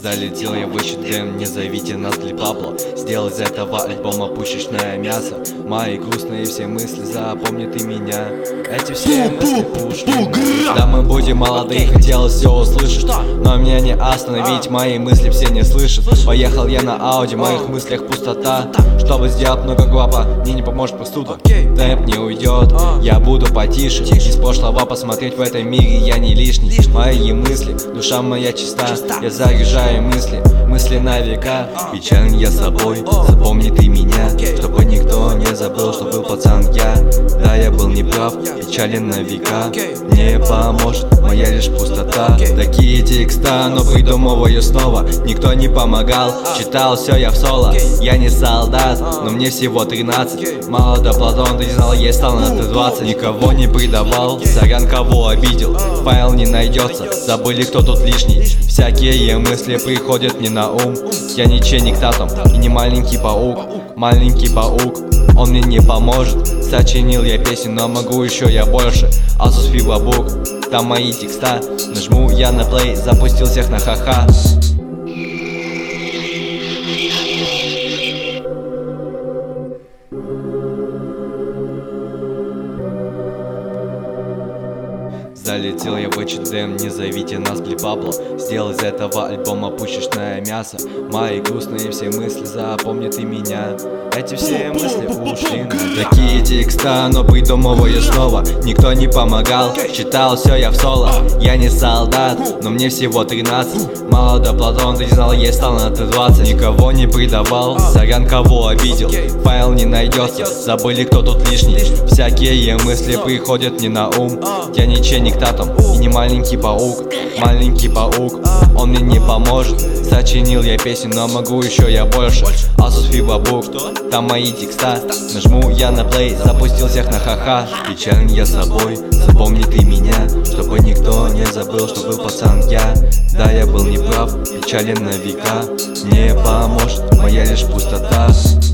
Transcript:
Залетел я в H&M, не зовите нас Ли Пабло. Сделал из этого альбома пушечное мясо. Мои грустные все мысли, запомни ты меня. Эти все мысли ушли. Да, мы будем молодые, хотел все услышать, но меня не остановить, мои мысли все не слышат. Поехал я на Ауди, в моих мыслях пустота. Чтобы сделать много гвапа, мне не поможет простуда. Темп не уйдет, я буду потише. Из прошлого посмотреть в этом мире я не лишний. Мои мысли, душа моя чиста. Я заряжаю мысли, мысли на века. Печален я собой, запомни ты меня, чтобы никто не забыл, что был пацан я. Да, я был неправ, печален на века. Мне поможет моя лишь пустота. Такие текста, но придумываю снова. Никто не помогал, читал все я в соло. Я не солдат, но мне всего 13. Мало до Платона, ты не знал, я стал на Т-20. Никого не предавал, сорян, кого обидел. Файл не найдется, забыли, кто тут лишний. Всякие мысли приходят мне на ум. Я не Ченнинг Татум и не маленький паук. Маленький паук, он мне не поможет. Сочинил я песен, но могу еще я больше. Asus FibaBook, там мои текста. Нажму я на плей, запустил всех на ха-ха. Залетел я в H&M, не зовите нас Ли Пабло. Сделал из этого альбома пушечное мясо. Мои грустные все мысли, запомни ты меня. Эти все мысли ушли. Такие текста, но придумываю снова. Никто не помогал, читал все я в соло. Я не солдат, но мне всего 13. Мало до Платона, ты не знал, я стал на Т-20. Никого не предавал, сорян, кого обидел. Файл не найдется, забыли, кто тут лишний. Всякие мысли приходят мне на ум. Я не Ченнинг Татум и не маленький паук. Маленький паук, он мне не поможет. Сочинил я песен, но могу еще я больше. Asus FibaBook, там мои текста. Нажму я на плей, запустил всех на ха-ха. Печален я собой, запомни ты меня, чтобы никто не забыл, что был пацан я. Да, я был неправ, печален на века. Мне поможет моя лишь пустота.